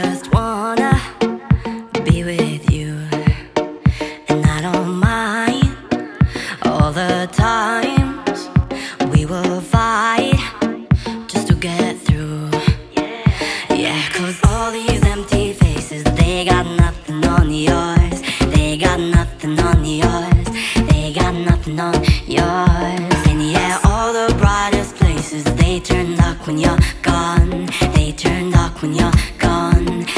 just wanna be with you, and I don't mind all the times we will fight just to get through. Yeah, 'cause all these empty faces, they got nothing on yours. They got nothing on yours. They got nothing on yours. And yeah, all the brightest places, they turn dark when you're gone. They turn dark when you're gone.